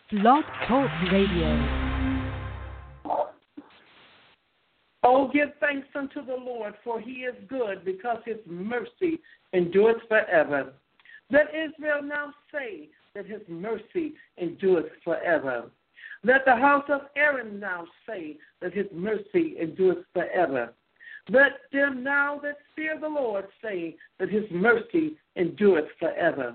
Blog Talk Radio. Oh, give thanks unto the Lord, for he is good, because his mercy endureth forever. Let Israel now say that his mercy endureth forever. Let the house of Aaron now say that his mercy endureth forever. Let them now that fear the Lord say that his mercy endureth forever.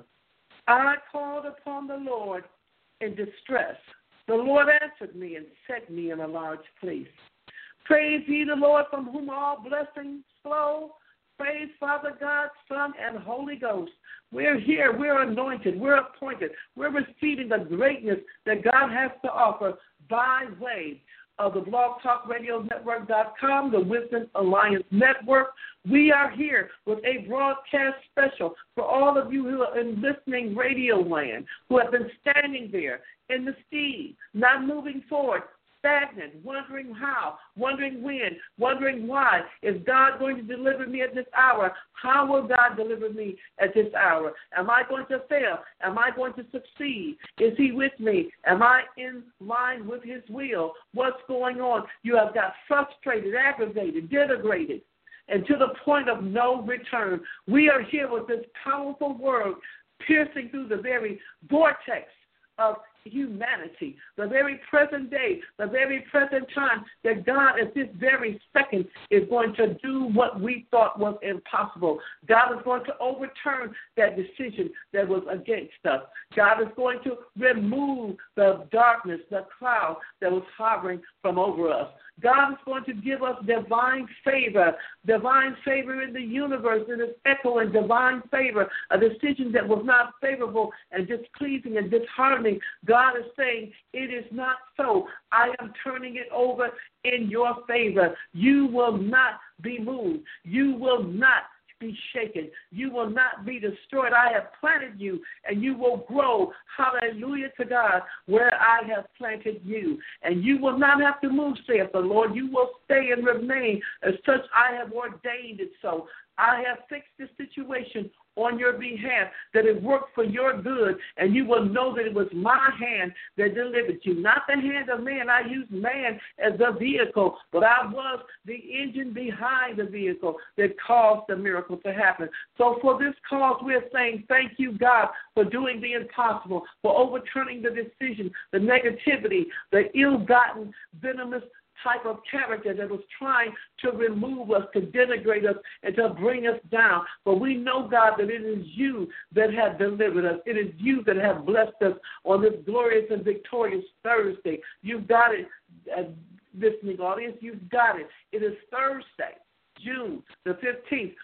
I called upon the Lord in distress. The Lord answered me and set me in a large place. Praise ye the Lord, from whom all blessings flow. Praise Father, God, Son, and Holy Ghost. We're here. We're anointed. We're appointed. We're receiving the greatness that God has to offer by way of the blogtalkradionetwork.com, the Wisdom Alliance Network. We are here with a broadcast special for all of you who are in listening radio land, who have been standing there in the steam, not moving forward, stagnant, wondering how, wondering when, wondering why. Is God going to deliver me at this hour? How will God deliver me at this hour? Am I going to fail? Am I going to succeed? Is he with me? Am I in line with his will? What's going on? You have got frustrated, aggravated, denigrated, and to the point of no return. We are here with this powerful word piercing through the very vortex of humanity, the very present day, the very present time, that God at this very second is going to do what we thought was impossible. God is going to overturn that decision that was against us. God is going to remove the darkness, the cloud that was hovering from over us. God is going to give us divine favor in the universe, and it's echoing divine favor, a decision that was not favorable and displeasing and disheartening. God is saying, it is not so. I am turning it over in your favor. You will not be moved. You will not be shaken. You will not be destroyed. I have planted you, and you will grow. Hallelujah to God, where I have planted you. And you will not have to move, saith the Lord. You will stay and remain. As such, I have ordained it so. I have fixed the situation on your behalf, that it worked for your good, and you will know that it was my hand that delivered you, not the hand of man. I used man as the vehicle, but I was the engine behind the vehicle that caused the miracle to happen. So for this cause, we're saying thank you, God, for doing the impossible, for overturning the decision, the negativity, the ill-gotten, venomous type of character that was trying to remove us, to denigrate us, and to bring us down. But we know, God, that it is you that have delivered us. It is you that have blessed us on this glorious and victorious Thursday. You've got it, listening audience. You've got it. It is Thursday, June the 15th,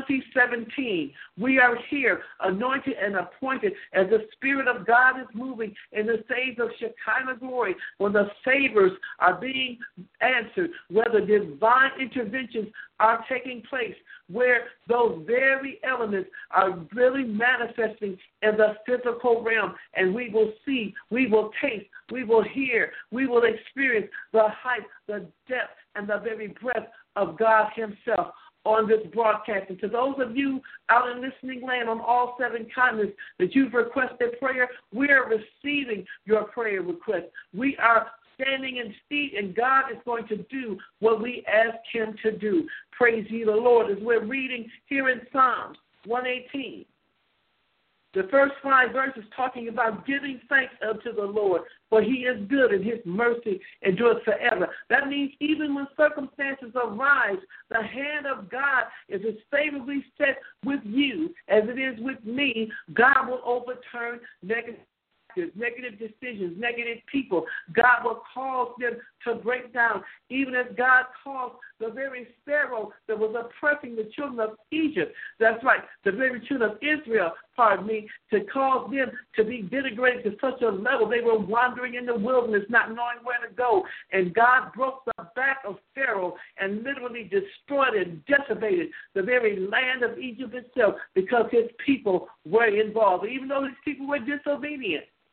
2017. We are here, anointed and appointed, as the Spirit of God is moving in the days of Shekinah glory, when the savors are being answered, where the divine interventions are taking place, where those very elements are really manifesting in the physical realm, and we will see, we will taste, we will hear, we will experience the height, the depth, and the very breadth of God himself on this broadcast. And to those of you out in listening land on all 7 continents that you've requested prayer, we are receiving your prayer request. We are standing in seat, and God is going to do what we ask him to do. Praise ye the Lord. As we're reading here in Psalms 118, the first 5 verses talking about giving thanks unto the Lord, for he is good and his mercy endures forever. That means even when circumstances arise, the hand of God is as favorably set with you as it is with me. God will overturn negative decisions, negative people. God will cause them to break down, even as God caused the very Pharaoh that was oppressing the children of Egypt. That's right, the very children of Israel, to cause them to be denigrated to such a level. They were wandering in the wilderness, not knowing where to go. And God broke the back of Pharaoh and literally destroyed and decimated the very land of Egypt itself, because his people were involved. Even though his people were disobedient,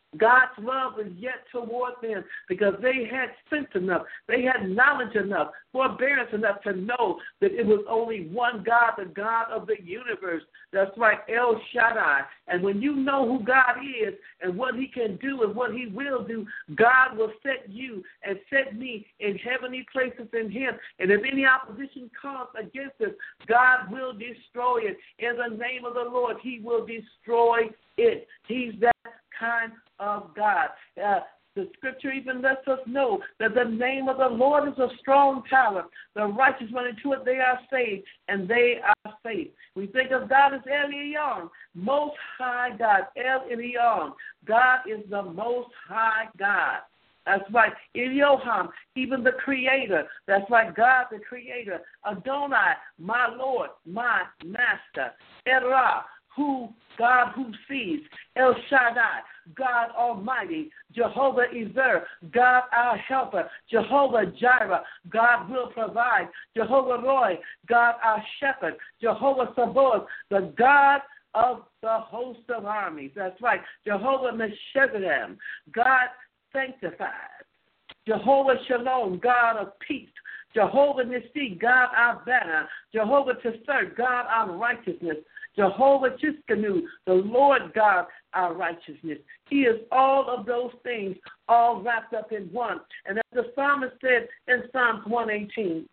God's love is yet toward them because they had sense enough, they had knowledge enough, forbearance enough to know that it was only one God, the God of the universe. That's right, El Shaddai. And when you know who God is and what he can do and what he will do, God will set you and set me in heavenly places in him. And if any opposition comes against us, God will destroy it. In the name of the Lord, he will destroy it. He's that kind of God. The scripture even lets us know that the name of the Lord is a strong tower. The righteous run into it, they are saved, and they are safe. We think of God as El Elyon, Most High God, El Elyon. God is the Most High God. That's right, Elohim, even the Creator. That's right, God the Creator. Adonai, my Lord, my Master. Erah, God who sees. El Shaddai, God Almighty. Jehovah Ezer, God our helper. Jehovah Jireh, God will provide. Jehovah Roy, God our shepherd. Jehovah Sabaoth, the God of the host of armies. That's right. Jehovah Meshezadem, God sanctified. Jehovah Shalom, God of peace. Jehovah Nissi, God our banner. Jehovah Tessar, God our righteousness. Jehovah Tsidkenu, the Lord God, our righteousness. He is all of those things, all wrapped up in one. And as the psalmist said in Psalms 118,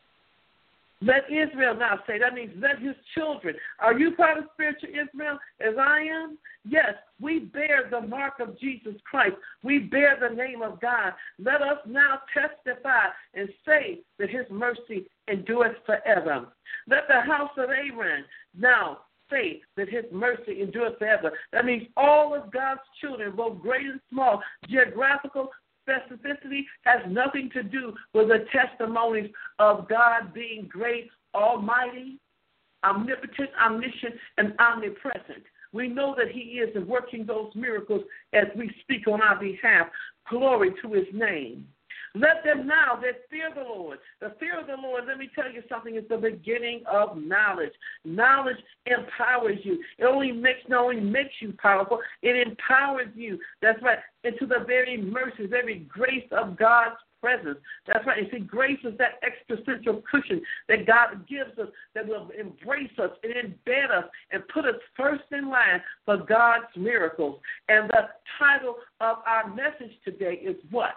let Israel now say, that means let his children. Are you part of spiritual Israel as I am? Yes, we bear the mark of Jesus Christ. We bear the name of God. Let us now testify and say that his mercy endureth forever. Let the house of Aaron now say that his mercy endures forever. That means all of God's children, both great and small, geographical specificity has nothing to do with the testimonies of God being great, almighty, omnipotent, omniscient, and omnipresent. We know that he is working those miracles as we speak on our behalf. Glory to his name. Let them now that fear the Lord. The fear of the Lord, let me tell you something, is the beginning of knowledge. Knowledge empowers you. It not only makes you powerful, it empowers you. That's right, into the very mercies, every grace of God's presence. That's right. And see, grace is that existential cushion that God gives us that will embrace us and embed us and put us first in line for God's miracles. And the title of our message today is what?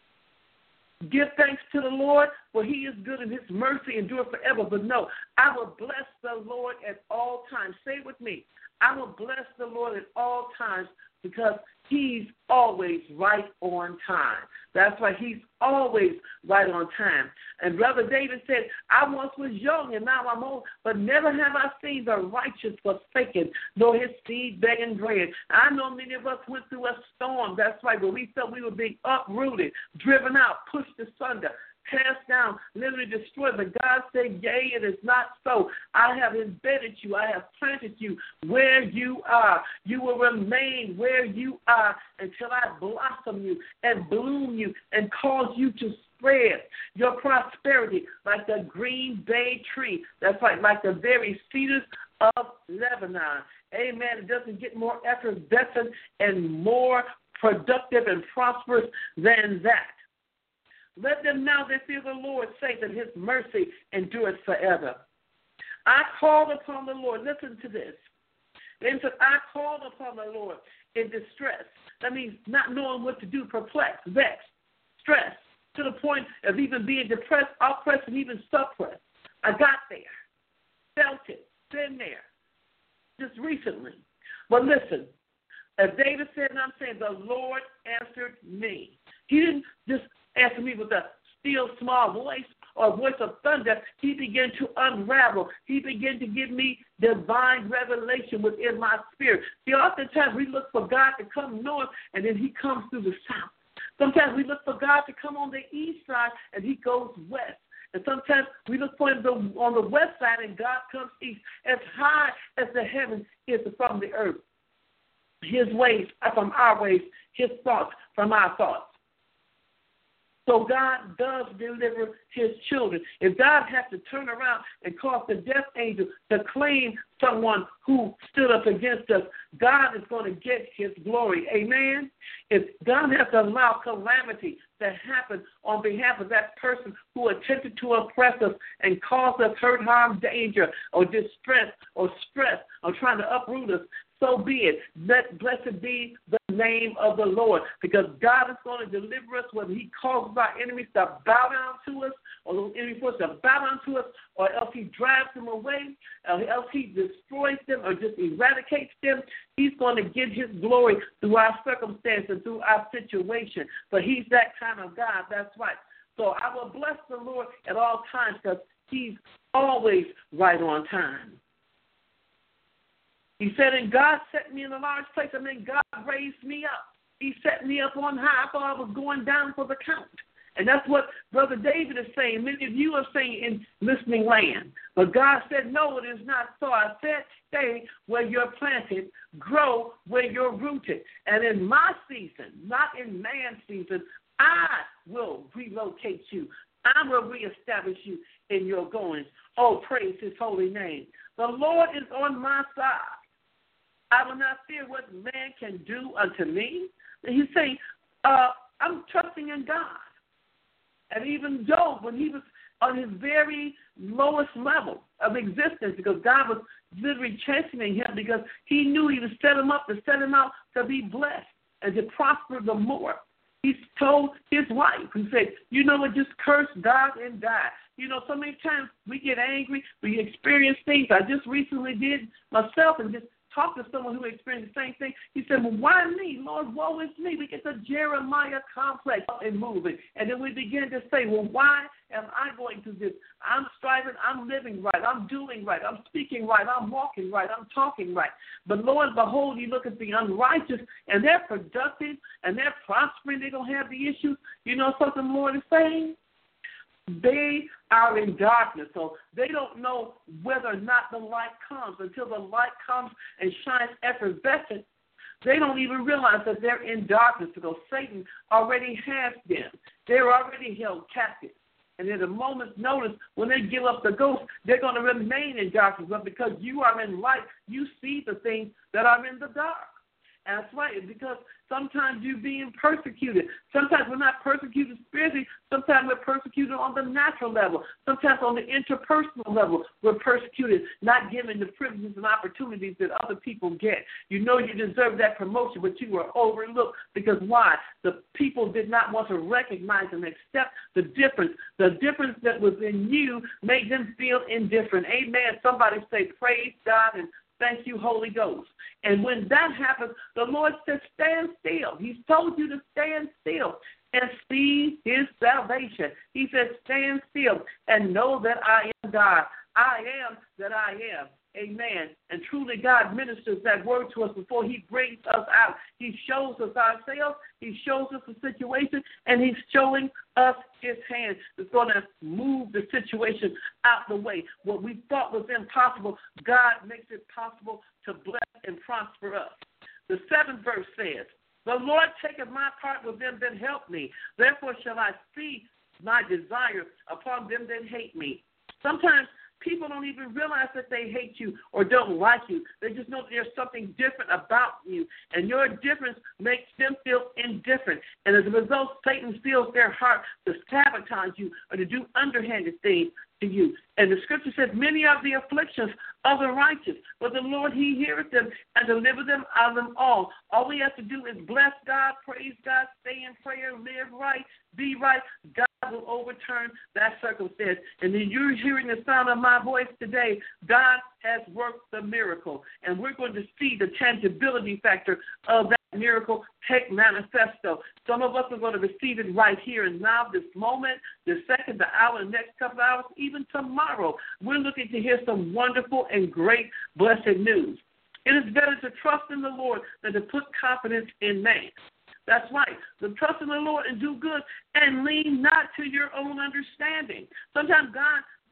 Give thanks to the Lord, for he is good and his mercy endures forever. But no, I will bless the Lord at all times. Say it with me. I will bless the Lord at all times because he's always right on time. That's right. He's always right on time. And Brother David said, I once was young and now I'm old, but never have I seen the righteous forsaken, nor his seed begging bread. I know many of us went through a storm. That's right, where we felt we were being uprooted, driven out, pushed asunder, cast down, literally destroyed. But God said, yea, it is not so. I have embedded you. I have planted you where you are. You will remain where you are until I blossom you and bloom you and cause you to spread your prosperity like the green bay tree. That's right, like the very cedars of Lebanon. Amen. It doesn't get more effervescent and more productive and prosperous than that. Let them now that fear the Lord say that his mercy endures forever. I called upon the Lord. Listen to this. Then said, I called upon the Lord in distress. That means not knowing what to do, perplexed, vexed, stressed, to the point of even being depressed, oppressed, and even suppressed. I got there, felt it, been there, just recently. But listen, as David said, and I'm saying, the Lord answered me. He didn't just answer me with a still small voice or voice of thunder. He began to unravel. He began to give me divine revelation within my spirit. See, oftentimes we look for God to come north, and then he comes through the south. Sometimes we look for God to come on the east side, and he goes west. And sometimes we look for him on the west side, and God comes east. As high as the heaven is from the earth, his ways are from our ways, his thoughts from our thoughts. So God does deliver his children. If God has to turn around and cause the death angel to claim someone who stood up against us, God is going to get his glory. Amen? If God has to allow calamity to happen on behalf of that person who attempted to oppress us and cause us hurt, harm, danger, or distress, or stress, or trying to uproot us, so be it. Blessed be the name of the Lord, because God is going to deliver us, whether he causes our enemies to bow down to us, or those enemies forces to bow down to us, or else he drives them away, or else he destroys them, or just eradicates them. He's going to get his glory through our circumstance and through our situation. But he's that kind of God. That's right. So I will bless the Lord at all times, because he's always right on time. He said, and God set me in a large place, and then God raised me up. He set me up on high. I thought I was going down for the count. And that's what Brother David is saying. Many of you are saying in listening land. But God said, no, it is not so. I said, stay where you're planted, grow where you're rooted. And in my season, not in man's season, I will relocate you. I will reestablish you in your goings. Oh, praise his holy name. The Lord is on my side. I will not fear what man can do unto me. And he's saying, I'm trusting in God. And even Job, when he was on his very lowest level of existence, because God was literally chastening him, because he knew he would set him up to set him out to be blessed and to prosper the more. He told his wife, he said, you know what, just curse God and die. You know, so many times we get angry, we experience things. I just recently did myself and just talked to someone who experienced the same thing. He said, well, why me? Lord, woe is me. We get the Jeremiah complex and moving. And then we begin to say, well, why am I going through this? I'm striving, I'm living right, I'm doing right, I'm speaking right, I'm walking right, I'm talking right. But Lord, behold, you look at the unrighteous, and they're productive, and they're prospering, they don't have the issues. You know something the Lord is saying? They are in darkness, so they don't know whether or not the light comes. Until the light comes and shines effervescent, they don't even realize that they're in darkness, because Satan already has them. They're already held captive. And at a moment's notice, when they give up the ghost, they're going to remain in darkness. But because you are in light, you see the things that are in the dark. And that's right, because sometimes you're being persecuted. Sometimes we're not persecuted spiritually. Sometimes we're persecuted on the natural level. Sometimes on the interpersonal level, we're persecuted, not given the privileges and opportunities that other people get. You know you deserve that promotion, but you were overlooked. Because why? The people did not want to recognize and accept the difference. The difference that was in you made them feel indifferent. Amen. Somebody say, praise God and thank you, Holy Ghost. And when that happens, the Lord says, stand still. He's told you to stand still and see his salvation. He says, stand still and know that I am God. I am that I am. Amen. And truly God ministers that word to us before he brings us out. He shows us ourselves. He shows us the situation, and he's showing us his hand. It's going to move the situation out the way. What we thought was impossible, God makes it possible to bless and prosper us. The 7th verse says, the Lord taketh my part with them that help me. Therefore shall I see my desire upon them that hate me. Sometimes people don't even realize that they hate you or don't like you. They just know that there's something different about you, and your difference makes them feel indifferent. And as a result, Satan fills their heart to sabotage you or to do underhanded things to you. And the scripture says, many are the afflictions of the righteous, but the Lord, he heareth them and deliver them out of them all. All we have to do is bless God, praise God, stay in prayer, live right, be right. God will overturn that circumstance. And then you're hearing the sound of my voice today. God has worked the miracle, and we're going to see the tangibility factor of that miracle take manifesto. Some of us are going to receive it right here and now, this moment, the second, the hour, the next couple of hours, even tomorrow. We're looking to hear some wonderful and great blessed news. It is better to trust in the Lord than to put confidence in man. That's right. So trust in the Lord and do good and lean not to your own understanding. Sometimes God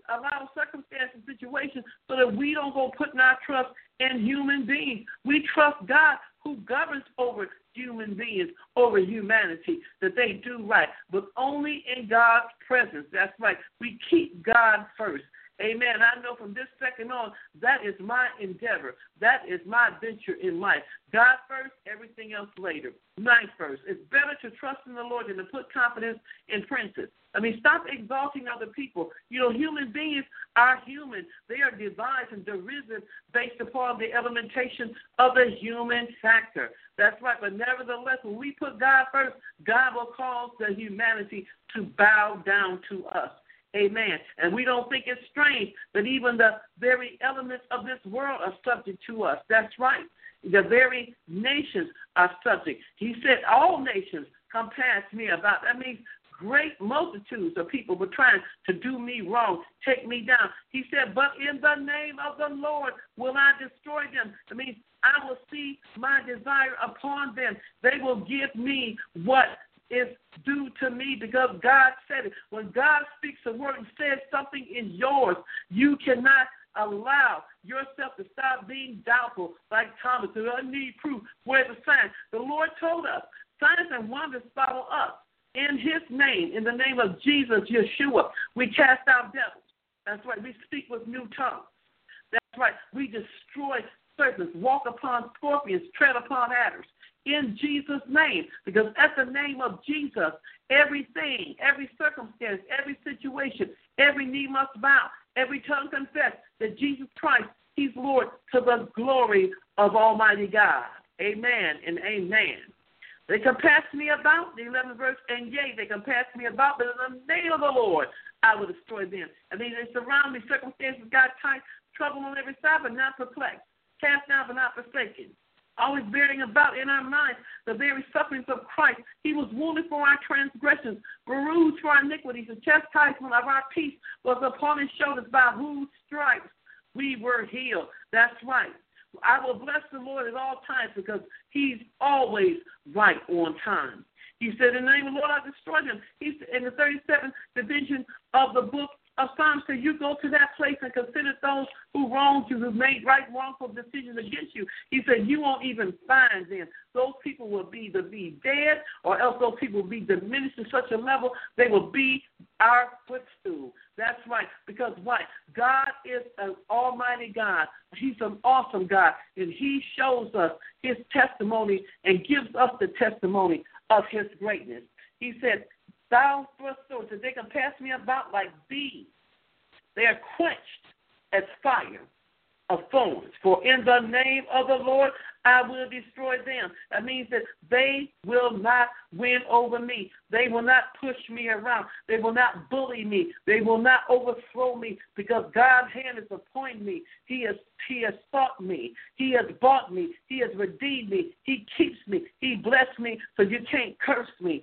allow circumstances and situations so that we don't go putting our trust in human beings. We trust God who governs over human beings, over humanity, that they do right, but only in God's presence. That's right. We keep God first. Amen. I know from this second on, that is my endeavor. That is my venture in life. God first, everything else later. Life first. It's better to trust in the Lord than to put confidence in princes. I mean, stop exalting other people. You know, human beings are human. They are devised and derisive based upon the elementation of the human factor. That's right. But nevertheless, when we put God first, God will cause the humanity to bow down to us. Amen. And we don't think it's strange that even the very elements of this world are subject to us. That's right. The very nations are subject. He said all nations come past me about. That means great multitudes of people were trying to do me wrong, take me down. He said, but in the name of the Lord will I destroy them. That means I will see my desire upon them. They will give me what is due to me because God said it. When God speaks a word and says something is yours, you cannot allow yourself to stop being doubtful like Thomas. I need proof. Where's the sign? The Lord told us, signs and wonders follow us. In his name, in the name of Jesus, Yeshua, we cast out devils. That's right. We speak with new tongues. That's right. We destroy serpents, walk upon scorpions, tread upon adders. In Jesus' name, because at the name of Jesus, everything, every circumstance, every situation, every knee must bow, every tongue confess that Jesus Christ, he's Lord to the glory of Almighty God. Amen and amen. They compass me about, the 11th verse, and yea, they compass me about, but in the name of the Lord, I will destroy them. I mean, they surround me, circumstances, God tight, trouble on every side, but not perplexed, cast down, but not forsaken. Always bearing about in our minds the very sufferings of Christ. He was wounded for our transgressions, bruised for our iniquities. The chastisement of our peace was upon his shoulders, by whose stripes we were healed. That's right. I will bless the Lord at all times because he's always right on time. He said, in the name of the Lord, I destroyed him. He's in the 37th division of the book of Psalms. So you go to that place and consider those who wronged you, who made wrongful decisions against you. He said, you won't even find them. Those people will either be dead or else those people will be diminished to such a level they will be our footstool. That's right. Because why? God is an almighty God. He's an awesome God. And he shows us his testimony and gives us the testimony of his greatness. He said, thou thrust swords, that they can pass me about like bees. They are quenched as fire of thorns. For in the name of the Lord, I will destroy them. That means that they will not win over me. They will not push me around. They will not bully me. They will not overthrow me because God's hand is upon me. He has sought me. He has bought me. He has redeemed me. He keeps me. He blessed me, so you can't curse me.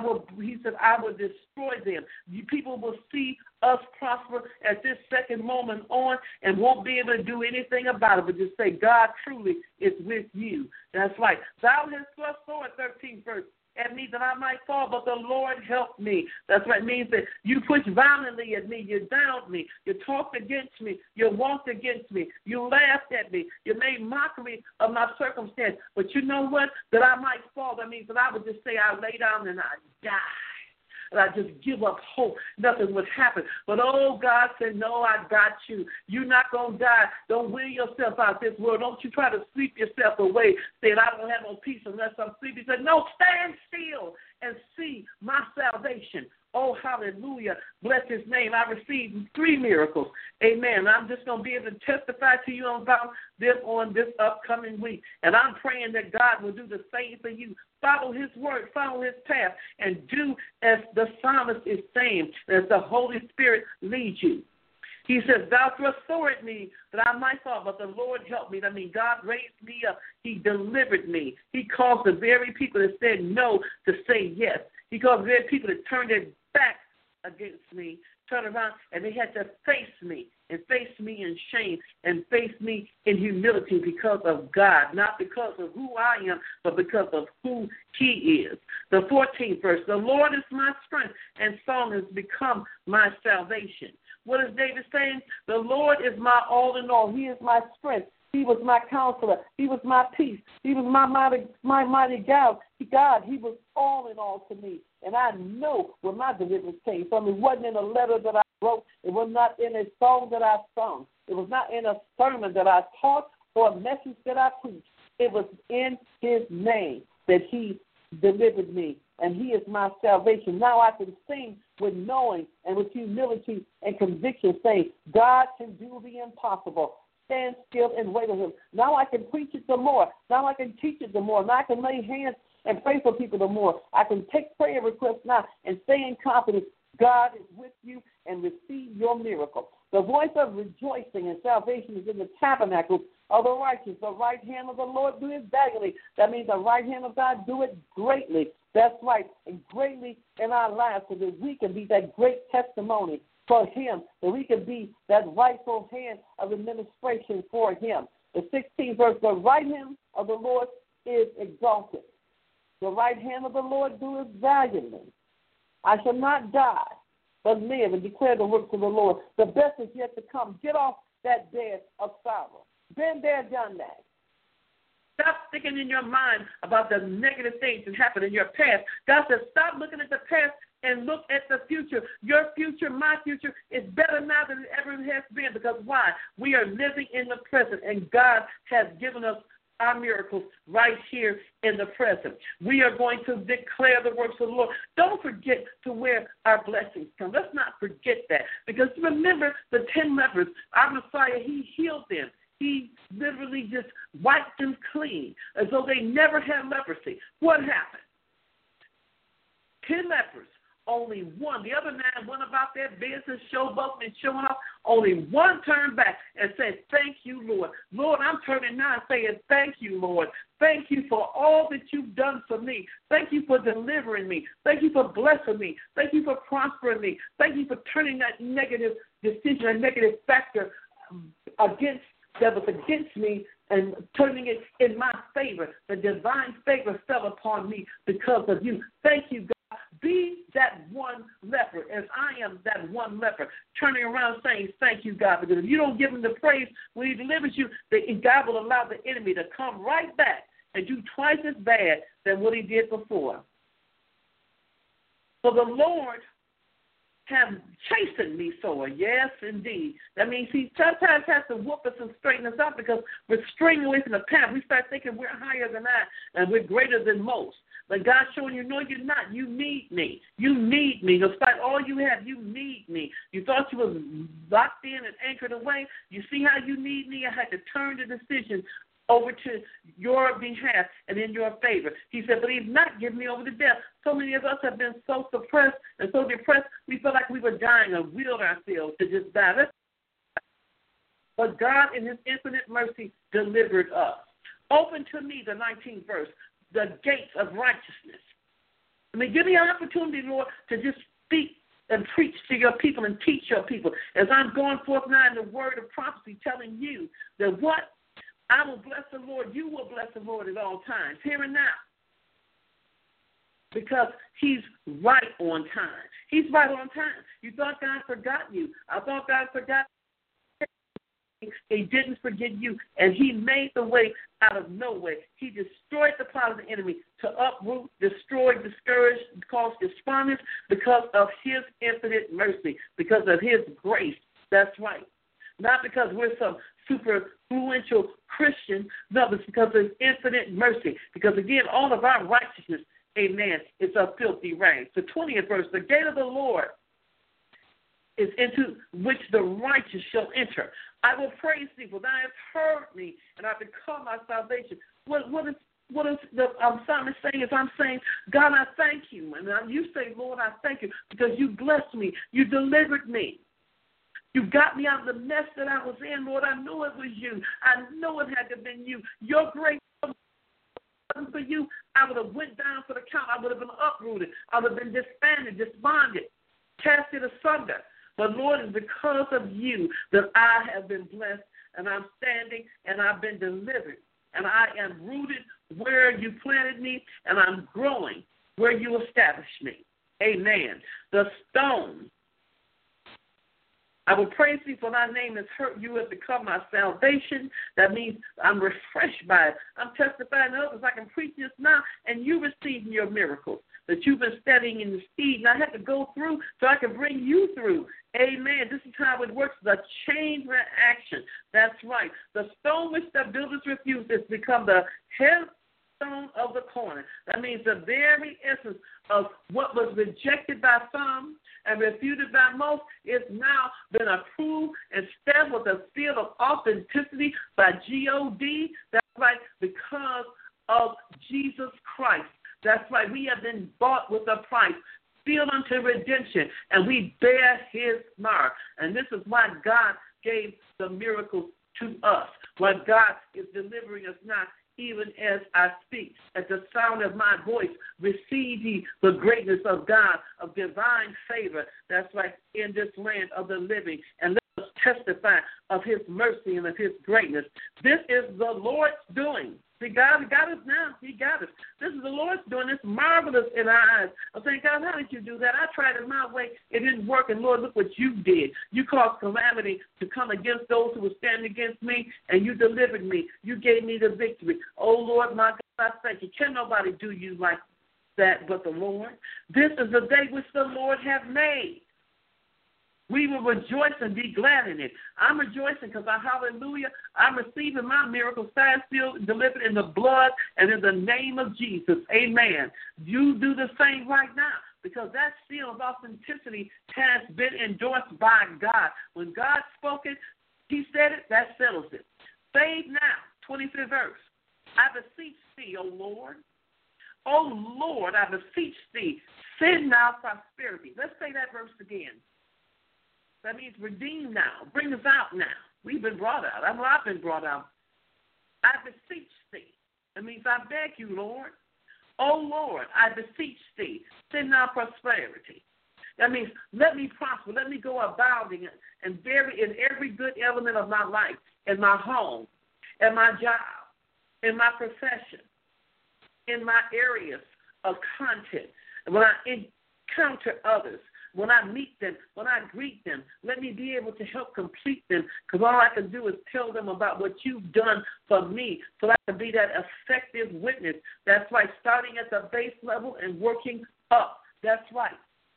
He said, I will destroy them. People will see us prosper at this second moment on and won't be able to do anything about it, but just say, God truly is with you. That's right. Thou hast thrust sword, 13th verse, at me that I might fall, but the Lord helped me. That's what it means, that you pushed violently at me, you downed me, you talked against me, you walked against me, you laughed at me, you made mockery of my circumstance. But you know what? That I might fall. That means that I would just say I lay down and I die. And I just give up hope. Nothing would happen. But, oh, God said, no, I got you. You're not going to die. Don't wear yourself out this world. Don't you try to sleep yourself away, saying, I don't have no peace unless I'm sleepy. He said, no, stand still and see my salvation. Oh, hallelujah. Bless his name. I received 3 miracles. Amen. I'm just going to be able to testify to you about them on this upcoming week. And I'm praying that God will do the same for you. Follow his word, follow his path, and do as the psalmist is saying, as the Holy Spirit leads you. He says, thou thrust sword at me that I might fall, but the Lord helped me. I mean, God raised me up. He delivered me. He caused the very people that said no to say yes. He caused the very people that turned their back against me, turn around, and they had to face me in shame and face me in humility because of God, not because of who I am, but because of who he is. The 14th verse, the Lord is my strength, and song has become my salvation. What is David saying? The Lord is my all in all. He is my strength. He was my counselor. He was my peace. He was my mighty God. He was all in all to me. And I know where my deliverance came from. It wasn't in a letter that I wrote. It was not in a song that I sung. It was not in a sermon that I taught or a message that I preached. It was in his name that he delivered me, and he is my salvation. Now I can sing with knowing and with humility and conviction, saying, God can do the impossible. Stand still and wait on him. Now I can preach it the more. Now I can teach it the more. Now I can lay hands and pray for people the more. I can take prayer requests now and stay in confidence. God is with you and receive your miracle. The voice of rejoicing and salvation is in the tabernacle of the righteous. The right hand of the Lord do it valiantly. That means the right hand of God do it greatly. That's right, and greatly in our lives so that we can be that great testimony for him, that we can be that rightful hand of administration for him. The 16th verse, the right hand of the Lord is exalted. The right hand of the Lord doeth valiantly. I shall not die, but live and declare the works of the Lord. The best is yet to come. Get off that bed of sorrow. Been there, done that. Stop thinking in your mind about the negative things that happened in your past. God says, stop looking at the past and look at the future. Your future, my future, is better now than it ever has been. Because why? We are living in the present, and God has given us our miracles right here in the present. We are going to declare the works of the Lord. Don't forget to where our blessings come. Let's not forget that. Because remember the 10 lepers, our Messiah, he healed them. He literally just wiped them clean as though they never had leprosy. What happened? 10 lepers, only one. The other 9 went about their business, showboating and showing off. Only one turned back and said, thank you, Lord. Lord, I'm turning now and saying, thank you, Lord. Thank you for all that you've done for me. Thank you for delivering me. Thank you for blessing me. Thank you for prospering me. Thank you for turning that negative decision, a negative factor that was against me and turning it in my favor. The divine favor fell upon me because of you. Thank you, God. Be that one leper as I am that one leper, turning around saying, thank you, God. Because if you don't give him the praise when he delivers you, God will allow the enemy to come right back and do twice as bad than what he did before. So the Lord have chastened me sore. Yes, indeed. That means he sometimes has to whoop us and straighten us up because we're straying away from the path. We start thinking we're higher than that and we're greater than most. But God's showing you, no, you're not. You need me. You need me. Despite all you have, you need me. You thought you was locked in and anchored away. You see how you need me? I had to turn the decision over to your behalf and in your favor. He said, but he's not giving me over to death. So many of us have been so suppressed and so depressed, we feel like we were dying and willed ourselves to just die. But God, in his infinite mercy, delivered us. Open to me, the 19th verse, the gates of righteousness. Give me an opportunity, Lord, to just speak and preach to your people and teach your people. As I'm going forth now in the word of prophecy, telling you that what? I will bless the Lord. You will bless the Lord at all times, here and now. Because he's right on time. He's right on time. You thought God forgot you. I thought God forgot. He didn't forget you, and he made the way out of no way. He destroyed the plot of the enemy to uproot, destroy, discourage, cause despondence because of his infinite mercy, because of his grace. That's right. Not because we're some super influential Christian. No, it's because of infinite mercy. Because, again, all of our righteousness, amen, is a filthy rags. The 20th verse, the gate of the Lord is into which the righteous shall enter. I will praise thee, for thou hast heard me, and I become my salvation. What is the psalmist saying is I'm saying, God, I thank you. And you say, Lord, I thank you because you blessed me. You delivered me. You got me out of the mess that I was in, Lord. I knew it was you. I knew it had to have been you. Your grace wasn't for you. I would have went down for the count. I would have been uprooted. I would have been disbanded, despondent, casted asunder. But, Lord, it's because of you that I have been blessed, and I'm standing, and I've been delivered. And I am rooted where you planted me, and I'm growing where you established me. Amen. The stone I will praise thee, for thy name has hurt. You have become my salvation. That means I'm refreshed by it. I'm testifying to others. I can preach this now, and you receiving your miracles that you've been studying in the seed. And I have to go through so I can bring you through. Amen. This is how it works. The chain reaction. That's right. The stone which the builders refused has become the headstone of the corner. That means the very essence of what was rejected by some and refuted by most is now been approved and stamped with a seal of authenticity by God. That's right, because of Jesus Christ. That's right, we have been bought with a price, sealed unto redemption, and we bear his mark. And this is why God gave the miracles to us, why God is delivering us now. Even as I speak, at the sound of my voice, receive ye the greatness of God, of divine favor. That's right, in this land of the living. And let us testify of his mercy and of his greatness. This is the Lord's doing. See, God got us now. He got us. This is the Lord's doing. It's marvelous in our eyes. I'm saying, God, how did you do that? I tried it my way. It didn't work. And, Lord, look what you did. You caused calamity to come against those who were standing against me, and you delivered me. You gave me the victory. Oh, Lord, my God, I thank you. Can nobody do you like that but the Lord? This is the day which the Lord hath made. We will rejoice and be glad in it. I'm rejoicing because, hallelujah, I'm receiving my miracle, signed, sealed, delivered in the blood and in the name of Jesus. Amen. You do the same right now because that seal of authenticity has been endorsed by God. When God spoke it, he said it, that settles it. Save now, 25th verse. I beseech thee, O Lord. O Lord, I beseech thee, send now prosperity. Let's say that verse again. That means redeem now. Bring us out now. We've been brought out. I've been brought out. I beseech thee. That means I beg you, Lord. Oh, Lord, I beseech thee. Send now prosperity. That means let me prosper. Let me go abounding and vary in every good element of my life, in my home, in my job, in my profession, in my areas of content. When I encounter others, when I meet them, when I greet them, let me be able to help complete them because all I can do is tell them about what you've done for me so I can be that effective witness. That's right, starting at the base level and working up. That's right.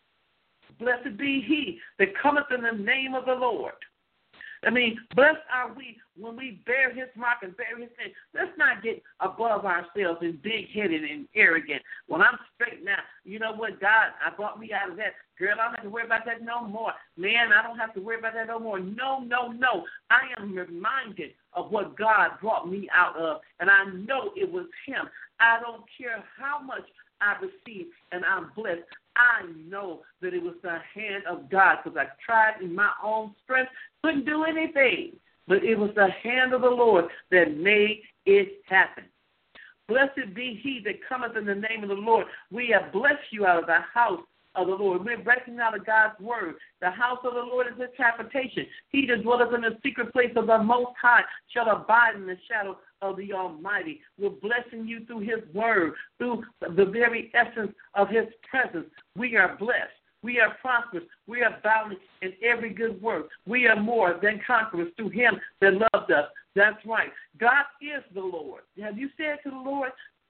Blessed be he that cometh in the name of the Lord. I mean, blessed are we when we bear his mark and bear his name. Let's not get above ourselves and big-headed and arrogant. When I'm straight now, you know what, God, I brought me out of that. Girl, I don't have to worry about that no more. Man, I don't have to worry about that no more. No, no, no. I am reminded of what God brought me out of, and I know it was him. I don't care how much I received, and I'm blessed. I know that it was the hand of God because I tried in my own strength, couldn't do anything. But it was the hand of the Lord that made it happen. Blessed be he that cometh in the name of the Lord. We have blessed you out of the house of the Lord. We're breaking out of God's word. The house of the Lord is his habitation. He that dwelleth in the secret place of the Most High shall abide in the shadow of the Almighty. We're blessing you through his word, through the very essence of his presence. We are blessed. We are prosperous. We are bound in every good work. We are more than conquerors through him that loved us. That's right. God is the Lord. Have you said to the Lord,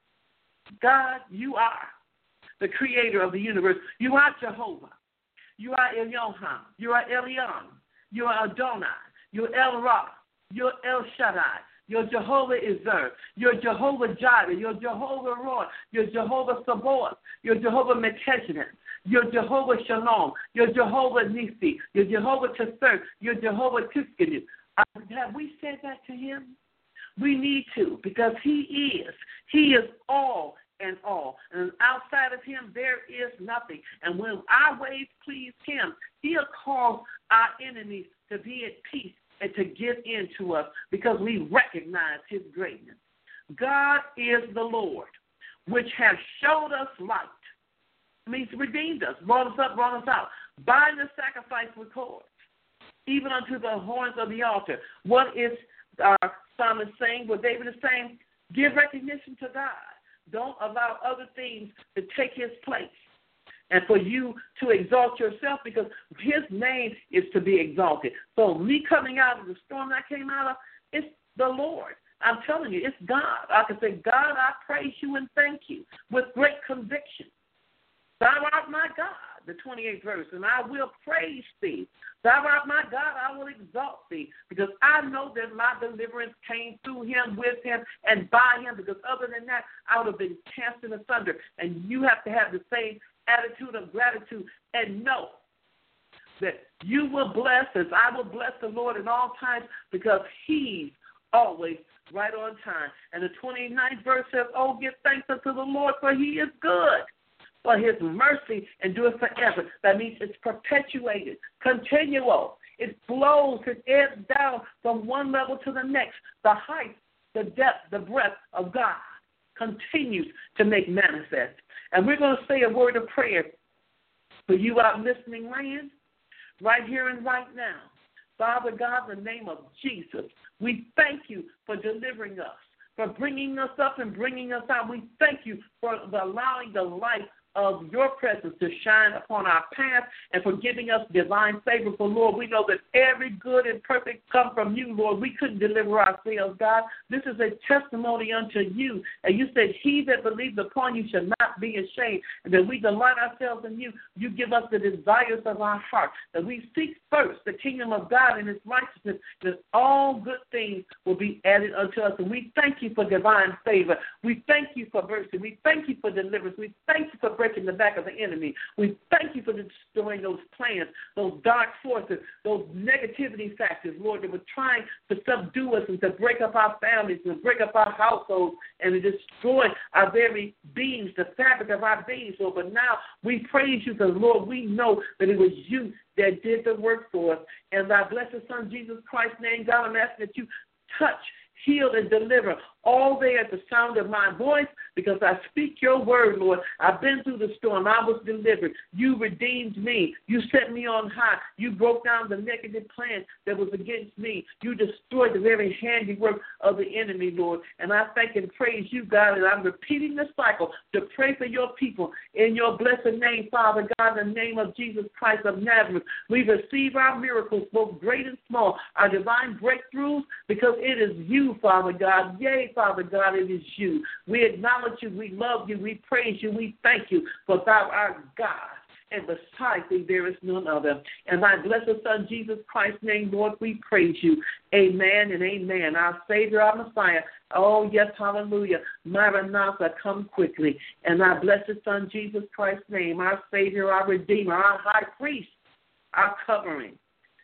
God, you are the creator of the universe. You are Jehovah. You are Elyoham. You are Elyon. You are Adonai. You're El Ra. You're El Shaddai. You're Jehovah Izzer. You're Jehovah Jireh. You're Jehovah Roy. You're Jehovah Sabaoth. You're Jehovah Mekeshnet. You're Jehovah Shalom. You're Jehovah Nisi. You're Jehovah Tesser. You're Jehovah Tiskanu. Have we said that to him? We need to because he is. He is all and all. And outside of him, there is nothing. And when our ways please him, he'll cause our enemies to be at peace and to give in to us because we recognize his greatness. God is the Lord, which has showed us light. It means redeemed us, brought us up, brought us out. Bind the sacrifice with cords, even unto the horns of the altar. What is our psalmist saying? What David is saying? Give recognition to God. Don't allow other things to take his place. and for you to exalt yourself, because his name is to be exalted. So me coming out of the storm that I came out of, it's the Lord. I'm telling you, it's God. I can say, God, I praise you and thank you with great conviction. Thou art my God, the 28th verse, and I will praise thee. Thou art my God, I will exalt thee, because I know that my deliverance came through him, with him, and by him, because other than that, I would have been cast in asunder. And you have to have the same attitude of gratitude and know that you will bless as I will bless the Lord in all times, because he's always right on time. And the 29th verse says, oh, give thanks unto the Lord, for he is good. For his mercy endures forever. That means it's perpetuated, continual. It flows, it ebbs down from one level to the next. The height, the depth, the breadth of God continues to make manifest. And we're going to say a word of prayer for you out listening land, right here and right now. Father God, in the name of Jesus, we thank you for delivering us, for bringing us up and bringing us out. We thank you for allowing the light of your presence to shine upon our path, and for giving us divine favor. For, Lord, we know that every good and perfect come from you, Lord. We couldn't deliver ourselves, God. This is a testimony unto you. And you said, he that believes upon you shall not be ashamed, and that we delight ourselves in you. You give us the desires of our heart, that we seek first the kingdom of God and his righteousness, that all good things will be added unto us. And we thank you for divine favor. We thank you for mercy. We thank you for deliverance. We thank you for breaking the back of the enemy. We thank you for destroying those plans, those dark forces, those negativity factors, Lord, that were trying to subdue us and to break up our families, to break up our households, and to destroy our very beings, the fabric of our beings, Lord. But now we praise you because, Lord, we know that it was you that did the work for us. And our blessed Son, Jesus Christ's name, God, I'm asking that you touch, heal, and deliver all there at the sound of my voice, because I speak your word, Lord. I've been through the storm. I was delivered. You redeemed me. You set me on high. You broke down the negative plan that was against me. You destroyed the very handiwork of the enemy, Lord. And I thank and praise you, God, and I'm repeating the cycle to pray for your people in your blessed name, Father God, in the name of Jesus Christ of Nazareth. We receive our miracles, both great and small, our divine breakthroughs, because it is you, Father God. Yea, Father God, it is you. We acknowledge you, we love you, we praise you, we thank you, for thou art God, and beside thee there is none other. And thy blessed Son, Jesus Christ's name, Lord, we praise you. Amen and amen. Our Savior, our Messiah. Oh, yes, hallelujah. Maranatha, come quickly. And our blessed Son, Jesus Christ's name, our Savior, our Redeemer, our High Priest, our covering.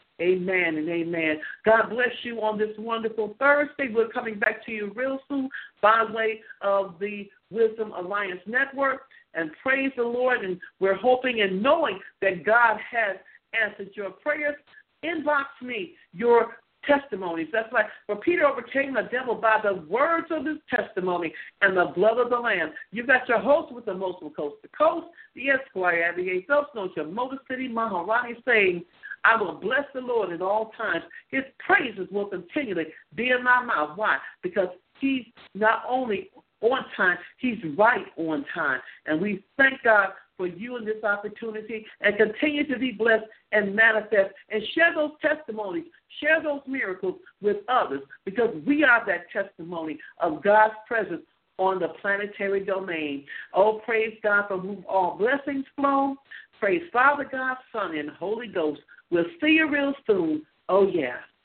Amen and amen. God bless you on this wonderful Thursday. We're coming back to you real soon by way of the Wisdom Alliance Network. And praise the Lord. And we're hoping and knowing that God has answered your prayers. Inbox me your testimonies. That's like, for Peter overcame the devil by the words of his testimony and the blood of the Lamb. You got your host with the most from coast to coast, the Esquire, the Phelps, your Motor City Maharani, saying, I will bless the Lord at all times. His praises will continually be in my mouth. Why? Because he's not only on time, he's right on time. And we thank God for you in this opportunity, and continue to be blessed and manifest and share those testimonies, share those miracles with others, because we are that testimony of God's presence on the planetary domain. Oh, praise God, from whom all blessings flow. Praise Father, God, Son, and Holy Ghost. We'll see you real soon. Oh, yeah.